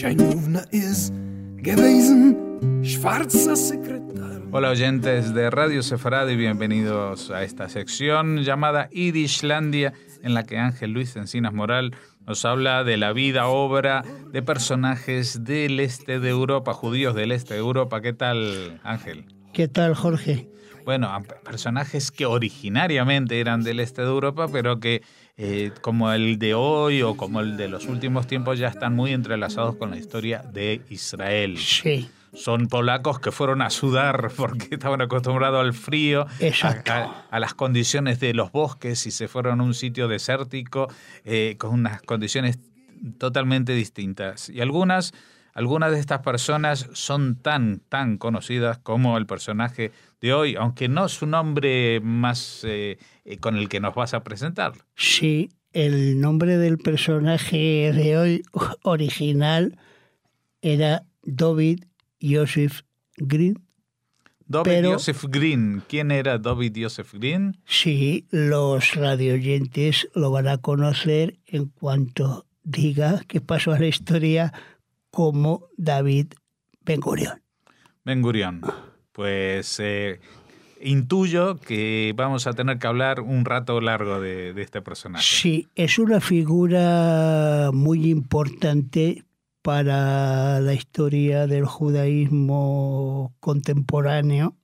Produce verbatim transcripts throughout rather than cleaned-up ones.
Scheinowna ist gewesen, schwarzer Sekretär. Hola oyentes de Radio Sefarad y bienvenidos a esta sección llamada Yiddishlandia, en la que Ángel Luis Encinas Moral nos habla de la vida, obra de personajes del este de Europa, judíos del este de Europa. ¿Qué tal, Ángel? ¿Qué tal, Jorge? Bueno, personajes que originariamente eran del este de Europa, pero que eh, como el de hoy o como el de los últimos tiempos ya están muy entrelazados con la historia de Israel. Sí. Son polacos que fueron a sudar porque estaban acostumbrados al frío, a, a, a las condiciones de los bosques, y se fueron a un sitio desértico eh, con unas condiciones totalmente distintas. Y algunas, algunas de estas personas son tan, tan conocidas como el personaje de hoy, aunque no es un nombre más eh, con el que nos vas a presentar. Sí, el nombre del personaje de hoy original era David Joseph Green. David pero, Joseph Green. ¿Quién era David Joseph Green? Sí, los radioyentes lo van a conocer en cuanto diga que pasó a la historia como David Ben Gurion. Ben Gurion. Pues eh, intuyo que vamos a tener que hablar un rato largo de, de este personaje. Sí, es una figura muy importante para la historia del judaísmo contemporáneo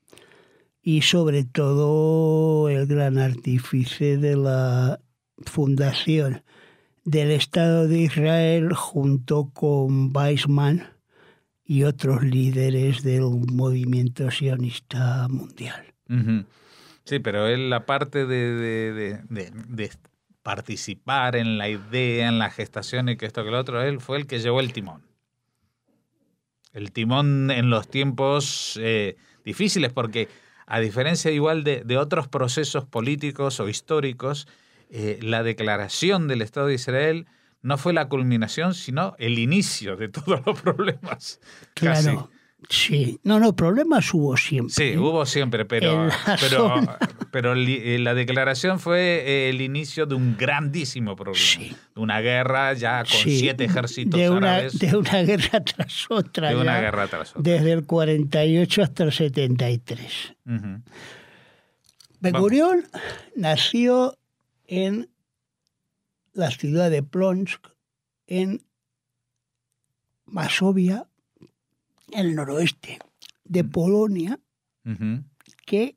y sobre todo el gran artífice de la fundación del Estado de Israel junto con Weizmann y otros líderes del movimiento sionista mundial. Uh-huh. Sí, pero él, la parte de, de, de, de, de participar en la idea, en la gestación y que esto que lo otro, él fue el que llevó el timón. El timón en los tiempos eh, difíciles, porque a diferencia igual de, de otros procesos políticos o históricos, eh, la declaración del Estado de Israel no fue la culminación, sino el inicio de todos los problemas. Claro, casi. Sí. No, no, problemas hubo siempre. Sí, hubo siempre, pero, pero, pero la declaración fue el inicio de un grandísimo problema. Sí. De una guerra ya con sí. siete ejércitos de una, árabes. De una guerra tras otra. De una ya, guerra tras otra. Desde el cuarenta y ocho hasta el setenta y tres. Uh-huh. Ben Gurion nació en la ciudad de Plonsk, en Masovia, en el noroeste de Polonia, uh-huh. que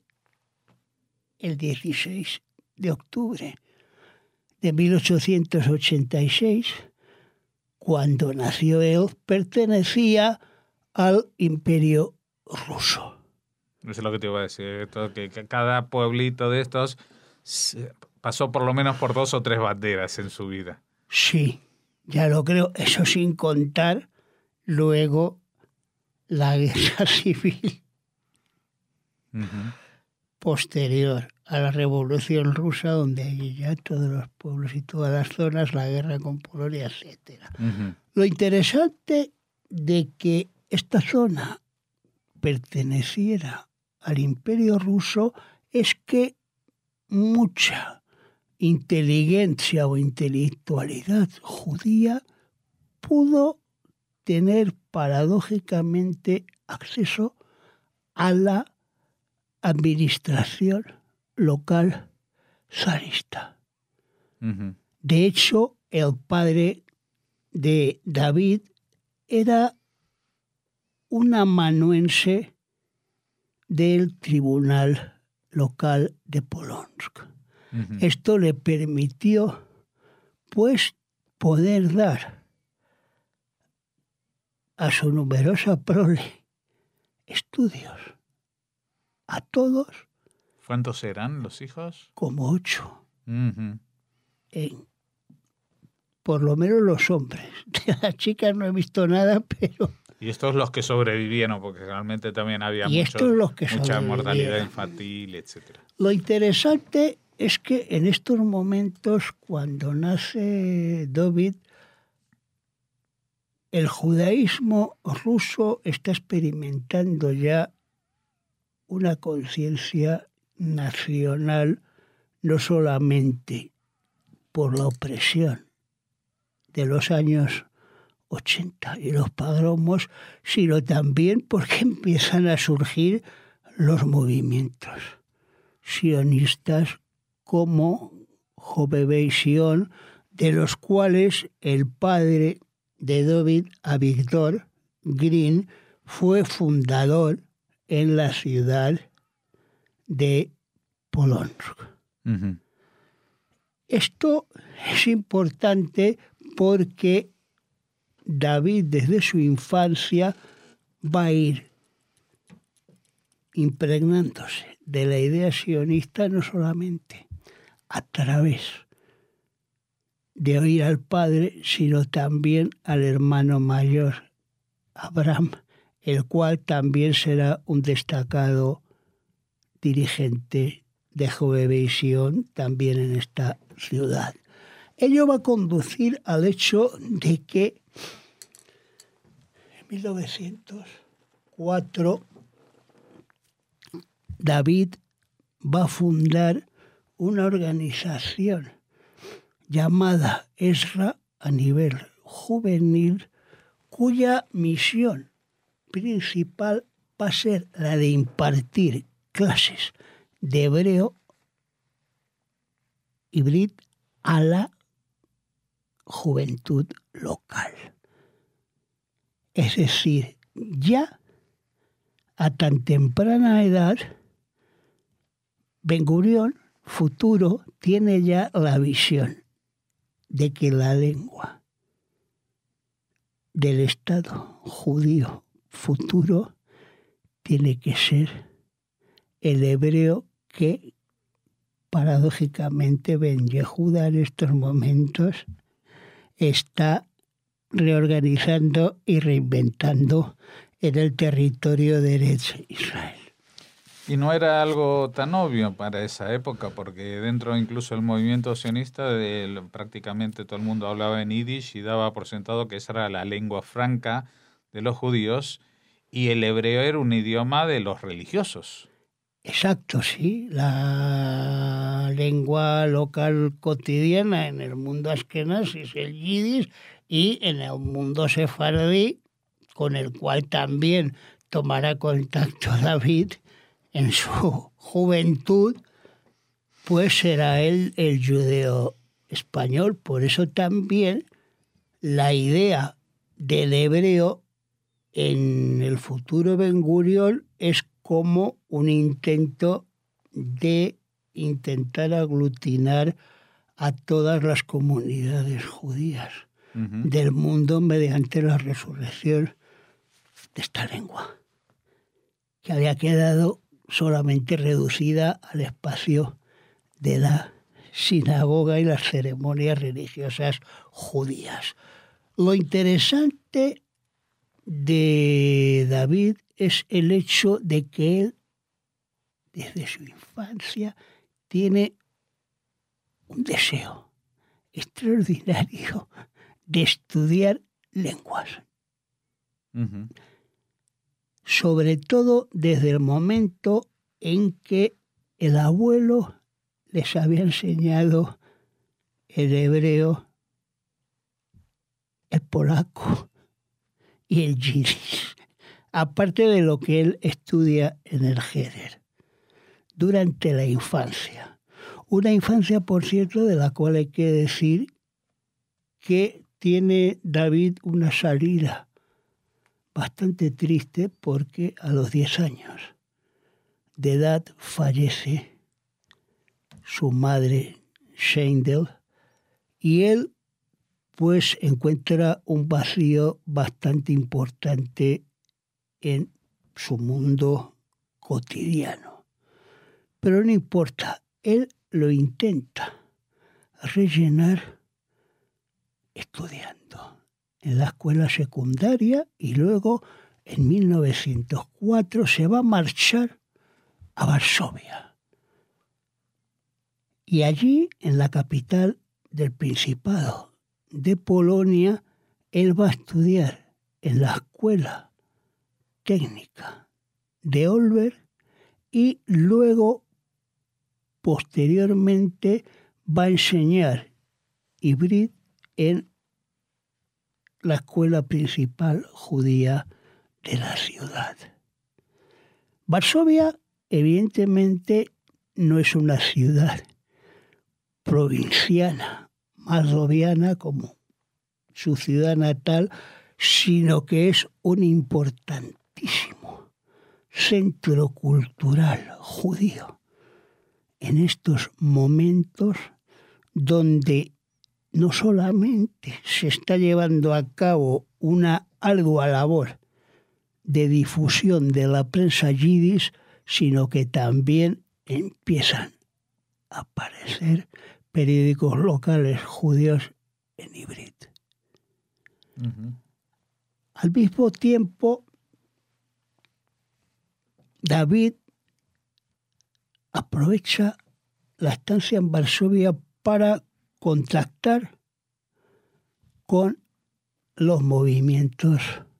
el dieciséis de octubre de mil ochocientos ochenta y seis, cuando nació él, pertenecía al Imperio Ruso. Eso es lo que te iba a decir, que cada pueblito de estos pasó por lo menos por dos o tres banderas en su vida. Sí, ya lo creo. Eso sin contar luego la guerra civil uh-huh. posterior a la Revolución Rusa, donde hay ya todos los pueblos y todas las zonas, la guerra con Polonia, etcétera. Uh-huh. Lo interesante de que esta zona perteneciera al Imperio Ruso es que mucha inteligencia o intelectualidad judía pudo tener paradójicamente acceso a la administración local zarista. Uh-huh. De hecho, el padre de David era un amanuense del tribunal local de Polonsk. Uh-huh. Esto le permitió, pues, poder dar a su numerosa prole estudios. A todos. ¿Cuántos eran los hijos? Como ocho. Uh-huh. En, por lo menos los hombres. De las chicas no he visto nada, pero... Y estos los que sobrevivieron, porque realmente también había y mucho, estos los que mucha mortalidad infantil, etcétera. Lo interesante es que en estos momentos, cuando nace David, el judaísmo ruso está experimentando ya una conciencia nacional, no solamente por la opresión de los años ochenta y los pogromos, sino también porque empiezan a surgir los movimientos sionistas como Jobbei Sion, de los cuales el padre de David, Avigdor Green, fue fundador en la ciudad de Polonsk. Uh-huh. Esto es importante porque David desde su infancia va a ir impregnándose de la idea sionista no solamente a través de oír al padre, sino también al hermano mayor, Abraham, el cual también será un destacado dirigente de Jobbei Sion también en esta ciudad. Ello va a conducir al hecho de que en mil novecientos cuatro David va a fundar una organización llamada Ezra a nivel juvenil, cuya misión principal va a ser la de impartir clases de hebreo y brit a la juventud local. Es decir, ya a tan temprana edad, Ben Gurión, futuro, tiene ya la visión de que la lengua del Estado judío futuro tiene que ser el hebreo que paradójicamente Ben Yehuda en estos momentos está reorganizando y reinventando en el territorio de Eretz Israel. Y no era algo tan obvio para esa época, porque dentro incluso del movimiento sionista de, prácticamente todo el mundo hablaba en yiddish y daba por sentado que esa era la lengua franca de los judíos y el hebreo era un idioma de los religiosos. Exacto, sí. La lengua local cotidiana en el mundo askenazí es el yiddish y en el mundo sefardí, con el cual también tomará contacto David en su juventud, pues será él el judeo español. Por eso también la idea del hebreo en el futuro Ben Gurión es como un intento de intentar aglutinar a todas las comunidades judías uh-huh. del mundo mediante la resurrección de esta lengua, que había quedado solamente reducida al espacio de la sinagoga y las ceremonias religiosas judías. Lo interesante de David es el hecho de que él, desde su infancia, tiene un deseo extraordinario de estudiar lenguas. Uh-huh. Sobre todo desde el momento en que el abuelo les había enseñado el hebreo, el polaco y el yiddish, aparte de lo que él estudia en el Heder, durante la infancia. Una infancia, por cierto, de la cual hay que decir que tiene David una salida bastante triste, porque a los diez años de edad fallece su madre Sheindel y él pues encuentra un vacío bastante importante en su mundo cotidiano. Pero no importa, él lo intenta rellenar estudiando en la escuela secundaria y luego en mil novecientos cuatro se va a marchar a Varsovia. Y allí, en la capital del Principado de Polonia, él va a estudiar en la escuela técnica de Olver y luego, posteriormente, va a enseñar hibrid en la escuela principal judía de la ciudad. Varsovia, evidentemente, no es una ciudad provinciana, mazoviana como su ciudad natal, sino que es un importantísimo centro cultural judío en estos momentos donde no solamente se está llevando a cabo una ardua labor de difusión de la prensa yiddish, sino que también empiezan a aparecer periódicos locales judíos en híbrido. Uh-huh. Al mismo tiempo, David aprovecha la estancia en Varsovia para contactar con los movimientos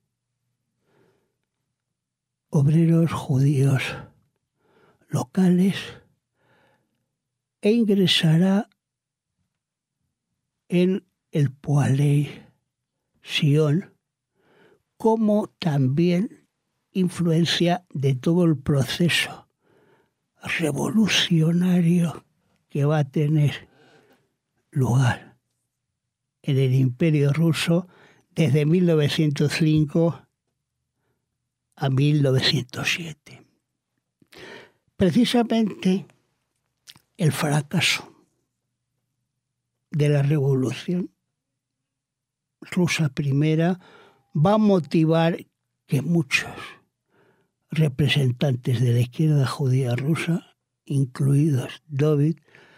obreros judíos locales e ingresará en el Poalei Sion como también influencia de todo el proceso revolucionario que va a tener lugar en el Imperio Ruso desde mil novecientos cinco a mil novecientos siete. Precisamente el fracaso de la Revolución Rusa primera va a motivar que muchos representantes de la izquierda judía rusa, incluidos David,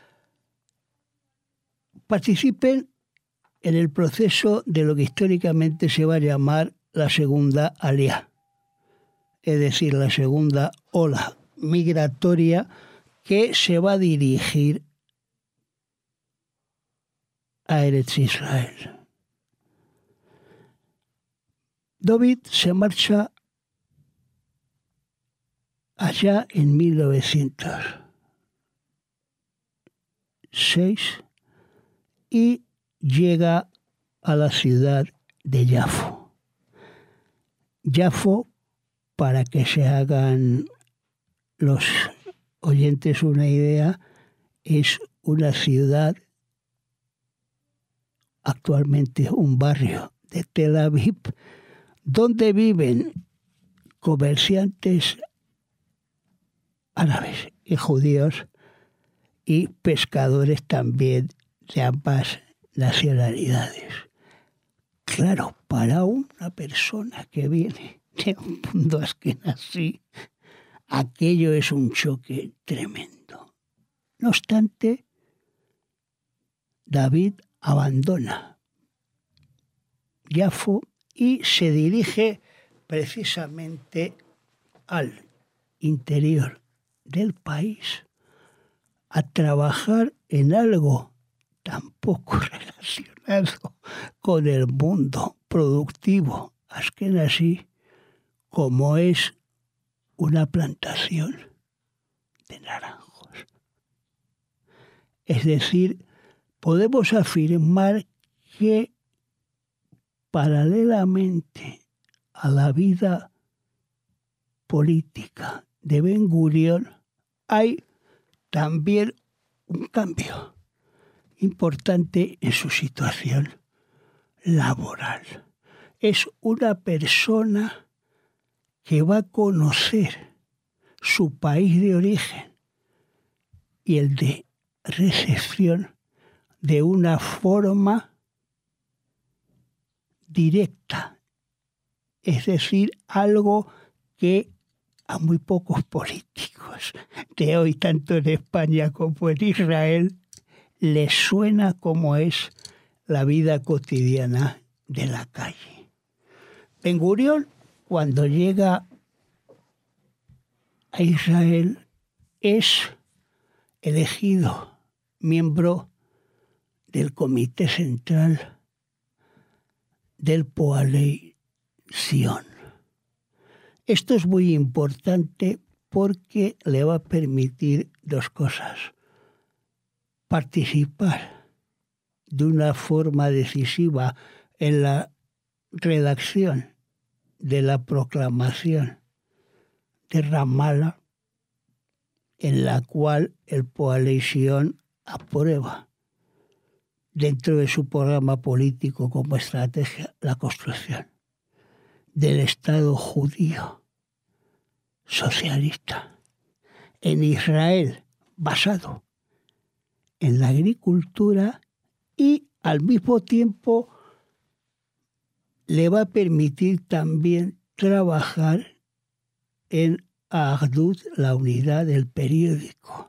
participen en el proceso de lo que históricamente se va a llamar la segunda Aliyá, es decir, la segunda ola migratoria que se va a dirigir a Eretz Israel. David se marcha allá en mil novecientos seis y llega a la ciudad de Yafo. Yafo, para que se hagan los oyentes una idea, es una ciudad, actualmente un barrio de Tel Aviv, donde viven comerciantes árabes y judíos y pescadores también de ambas nacionalidades. Claro, para una persona que viene de un mundo asquenazí, aquello es un choque tremendo. No obstante, David abandona Yafo y se dirige precisamente al interior del país a trabajar en algo tampoco relacionado con el mundo productivo askenazí, como es una plantación de naranjos. Es decir, podemos afirmar que paralelamente a la vida política de Ben Gurión hay también un cambio importante en su situación laboral. Es una persona que va a conocer su país de origen y el de recepción de una forma directa, es decir, algo que a muy pocos políticos de hoy, tanto en España como en Israel, les suena como es la vida cotidiana de la calle. Ben Gurión, cuando llega a Israel, es elegido miembro del Comité Central del Poalei Sion. Esto es muy importante porque le va a permitir dos cosas. Participar de una forma decisiva en la redacción de la proclamación de Ramallah, en la cual el Poale Zion aprueba dentro de su programa político como estrategia la construcción del Estado judío socialista en Israel, basado en la agricultura, y al mismo tiempo le va a permitir también trabajar en Ahdut, la unidad del periódico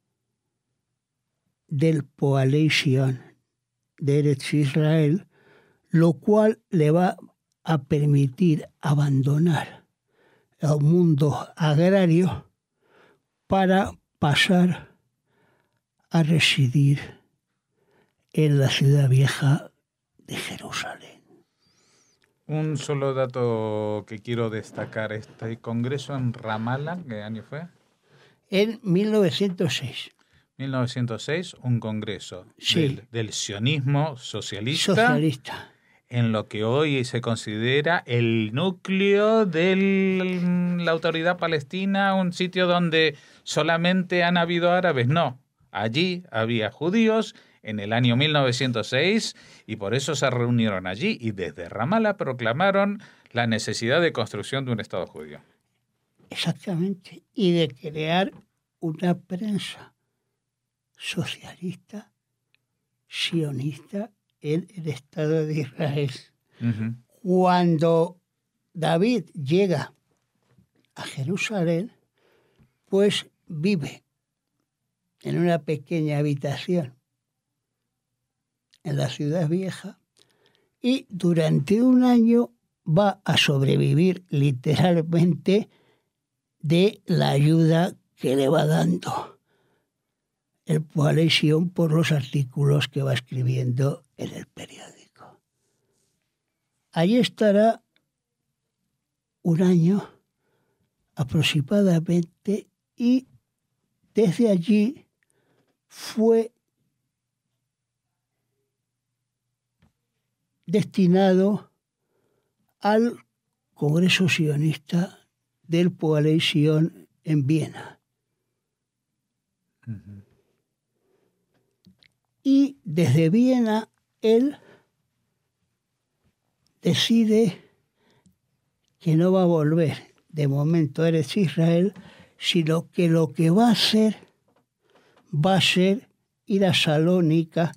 del Poale Zion de Eretz Israel, lo cual le va a permitir abandonar el mundo agrario para pasar a residir en la ciudad vieja de Jerusalén. Un solo dato que quiero destacar, este congreso en Ramallah, ¿qué año fue? En mil novecientos seis. mil novecientos seis, un congreso Sí. del, del sionismo socialista, Socialista. en lo que hoy se considera el núcleo de la autoridad palestina, un sitio donde solamente han habido árabes. No, allí había judíos en el año mil novecientos seis y por eso se reunieron allí y desde Ramallah proclamaron la necesidad de construcción de un Estado judío. Exactamente. Y de crear una prensa socialista, sionista en el Estado de Israel. Uh-huh. Cuando David llega a Jerusalén, pues vive en una pequeña habitación en la ciudad vieja y durante un año va a sobrevivir literalmente de la ayuda que le va dando el Poale Zion por los artículos que va escribiendo en el periódico. Allí estará un año aproximadamente y desde allí fue destinado al Congreso Sionista del Poale Zion en Viena. Uh-huh. Y desde Viena él decide que no va a volver de momento a Eretz Israel, sino que lo que va a hacer va a ser ir a Salónica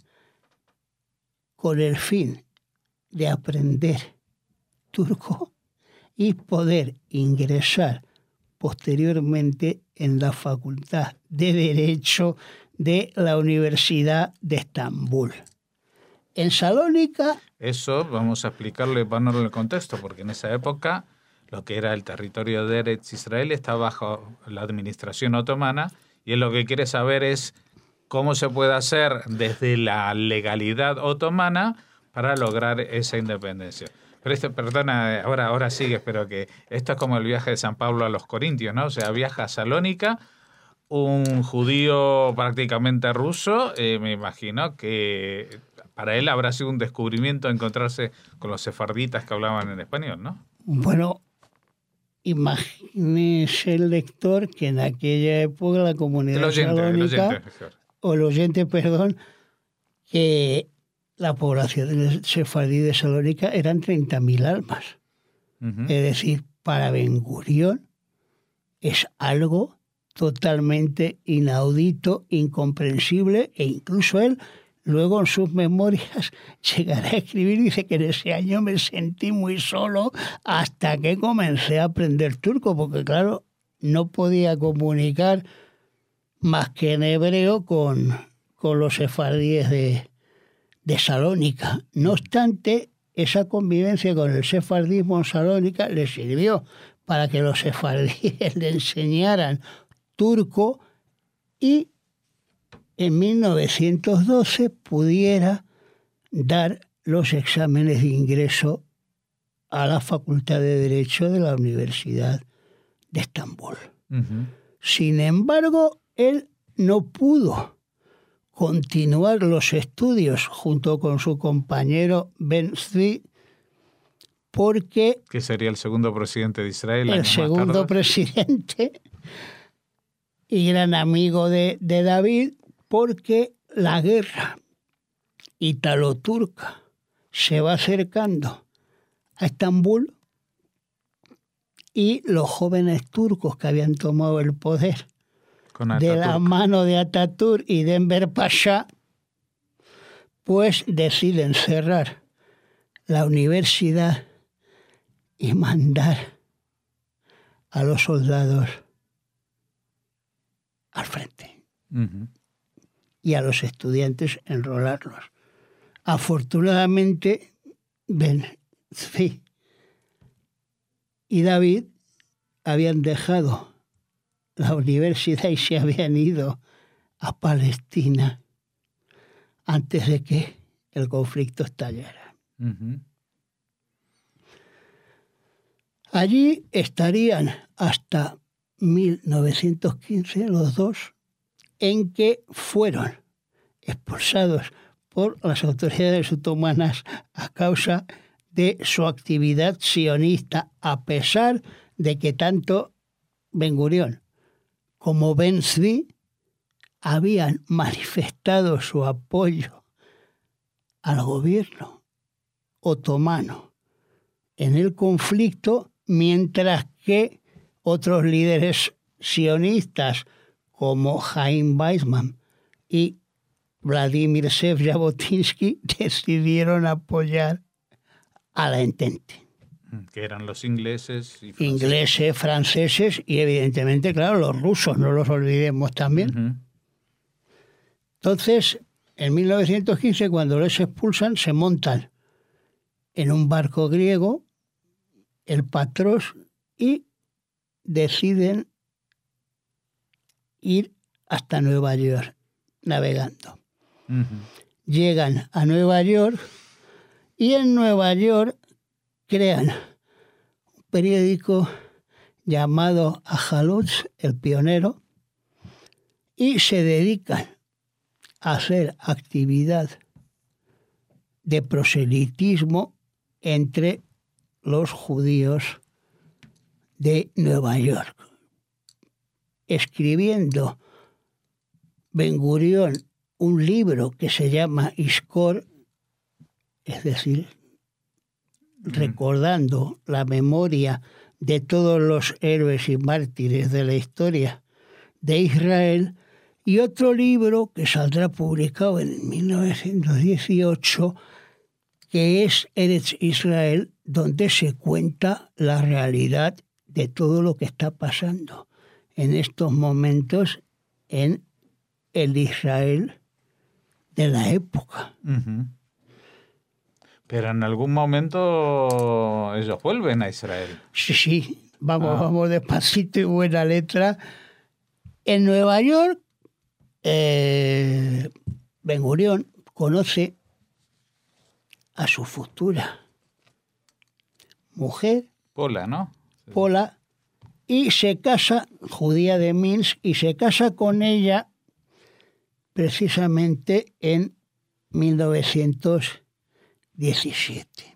con el fin de aprender turco y poder ingresar posteriormente en la Facultad de Derecho de la Universidad de Estambul. En Salónica... Eso vamos a explicarle, ponerlo en el contexto, porque en esa época lo que era el territorio de Eretz Israel estaba bajo la administración otomana y él lo que quiere saber es cómo se puede hacer desde la legalidad otomana para lograr esa independencia. Pero esto, perdona, ahora, ahora sigue, pero que esto es como el viaje de San Pablo a los Corintios, ¿no? O sea, viaja a Salónica, un judío prácticamente ruso, eh, me imagino que para él habrá sido un descubrimiento encontrarse con los sefarditas que hablaban en español, ¿no? Bueno, imagínese el lector que en aquella época la comunidad el oyente, salónica, el oyente, o el oyente, perdón, que la población sefardí de Salónica eran treinta mil almas. Uh-huh. Es decir, para Ben Gurión es algo totalmente inaudito, incomprensible, e incluso él luego en sus memorias llegará a escribir, dice que en ese año me sentí muy solo hasta que comencé a aprender turco, porque claro, no podía comunicar más que en hebreo con, con los sefardíes de, de Salónica. No obstante, esa convivencia con el sefardismo en Salónica le sirvió para que los sefardíes le enseñaran turco y en mil novecientos doce pudiera dar los exámenes de ingreso a la Facultad de Derecho de la Universidad de Estambul. Uh-huh. Sin embargo, él no pudo continuar los estudios junto con su compañero Ben Zvi porque... Que sería el segundo presidente de Israel. El segundo presidente y gran amigo de, de David, porque la guerra italo-turca se va acercando a Estambul y los jóvenes turcos que habían tomado el poder de la mano de Atatürk y de Enver Pasha, pues deciden cerrar la universidad y mandar a los soldados al frente. Uh-huh. Y a los estudiantes enrolarlos. Afortunadamente, Ben Zvi y David habían dejado la universidad y se habían ido a Palestina antes de que el conflicto estallara. Uh-huh. Allí estarían hasta mil novecientos quince los dos, en que fueron expulsados por las autoridades otomanas a causa de su actividad sionista, a pesar de que tanto Ben Gurión como Ben Zvi habían manifestado su apoyo al gobierno otomano en el conflicto, mientras que otros líderes sionistas como Chaim Weizmann y Vladimir Zev Jabotinsky decidieron apoyar a la Entente. Que eran los ingleses y franceses. Ingleses, franceses y evidentemente, claro, los rusos, no los olvidemos también. Uh-huh. Entonces, en mil novecientos quince, cuando les expulsan, se montan en un barco griego, el Patros, y deciden ir hasta Nueva York navegando. Uh-huh. Llegan a Nueva York y en Nueva York crean un periódico llamado Ajalutz, el Pionero, y se dedican a hacer actividad de proselitismo entre los judíos de Nueva York. Escribiendo Ben Gurión un libro que se llama Iskor, es decir, mm. recordando la memoria de todos los héroes y mártires de la historia de Israel, y otro libro que saldrá publicado en mil novecientos dieciocho, que es Eretz Israel, donde se cuenta la realidad de todo lo que está pasando en estos momentos en el Israel de la época. Uh-huh. Pero en algún momento ellos vuelven a Israel. Sí, sí, vamos, ah. vamos despacito y buena letra. En Nueva York, eh, Ben Gurión conoce a su futura mujer, Pola, ¿no? Sí. Pola, y se casa, judía de Minsk, y se casa con ella precisamente en mil novecientos diecisiete.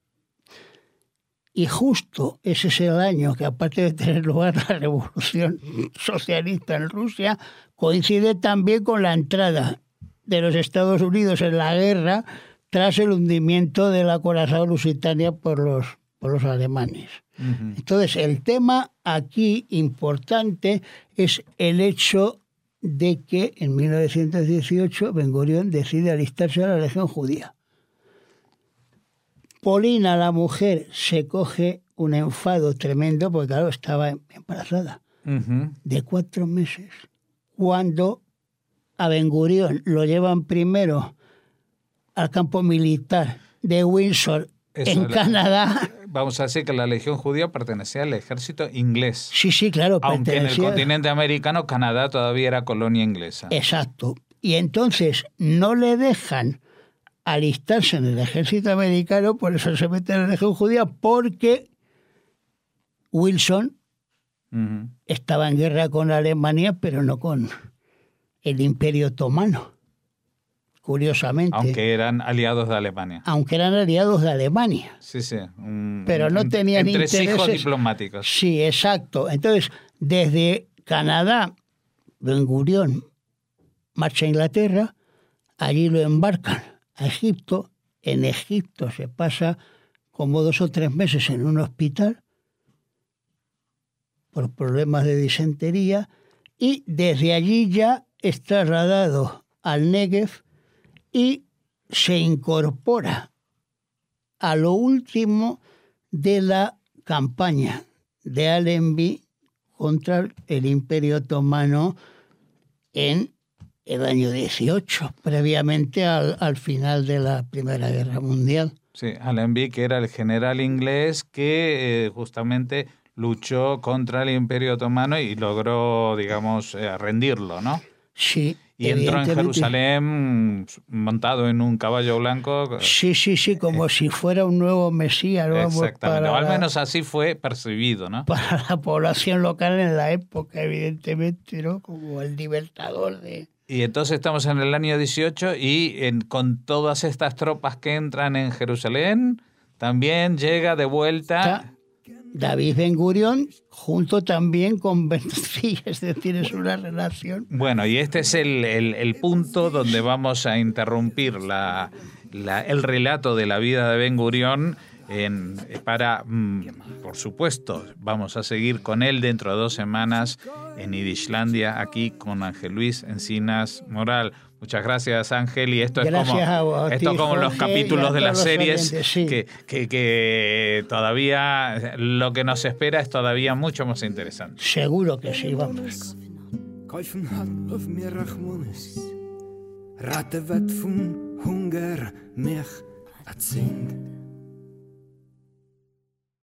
Y justo ese es el año que, aparte de tener lugar la revolución socialista en Rusia, coincide también con la entrada de los Estados Unidos en la guerra tras el hundimiento del acorazado Lusitania por los, por los alemanes. Uh-huh. Entonces, el tema aquí importante es el hecho de que en mil novecientos dieciocho Ben Gurión decide alistarse a la Legión Judía. Polina, la mujer, se coge un enfado tremendo, porque claro, estaba embarazada uh-huh. de cuatro meses. Cuando a Ben Gurión lo llevan primero al campo militar de Windsor, Eso, en la, Canadá. Vamos a decir que la Legión Judía pertenecía al ejército inglés. Sí, sí, claro. Aunque en el continente americano, Canadá todavía era colonia inglesa. Exacto. Y entonces no le dejan alistarse en el ejército americano, por eso se mete en la Legión Judía, porque Wilson uh-huh. estaba en guerra con Alemania, pero no con el Imperio Otomano, curiosamente. Aunque eran aliados de Alemania. Aunque eran aliados de Alemania. Sí, sí. Un, pero no tenían entresijos intereses diplomáticos. Sí, exacto. Entonces, desde Canadá, Ben Gurión marcha a Inglaterra, allí lo embarcan a Egipto. En Egipto se pasa como dos o tres meses en un hospital por problemas de disentería, y desde allí ya es trasladado al Negev y se incorpora a lo último de la campaña de Allenby contra el Imperio Otomano en el año dieciocho, previamente al, al final de la Primera Guerra Mundial. Sí, Allenby, que era el general inglés que eh, justamente luchó contra el Imperio Otomano y logró, digamos, eh, rendirlo, ¿no? Sí. Y entró en Jerusalén montado en un caballo blanco. Sí, sí, sí, como si fuera un nuevo Mesías. Vamos, exactamente, o al menos así fue percibido, ¿no? Para la población local en la época, evidentemente, ¿no? Como el libertador de... Y entonces estamos en el año dieciocho y en, con todas estas tropas que entran en Jerusalén, también llega de vuelta... Está David Ben Gurión, junto también con Ben Tzvi, es decir, es una relación. Bueno, y este es el, el, el punto donde vamos a interrumpir la, la, el relato de la vida de Ben Gurión en, para, mm, por supuesto, vamos a seguir con él dentro de dos semanas en Yidishlandia, aquí con Ángel Luis Encinas Moral. Muchas gracias, Ángel. Y esto gracias es como, vos, esto como Jorge, los capítulos de las series, oyentes, sí. que, que, que todavía lo que nos espera es todavía mucho más interesante. Seguro que sí, vamos. Kaufen hat auf mir Rachmones, Ratte wird vom Hunger mich erzählt.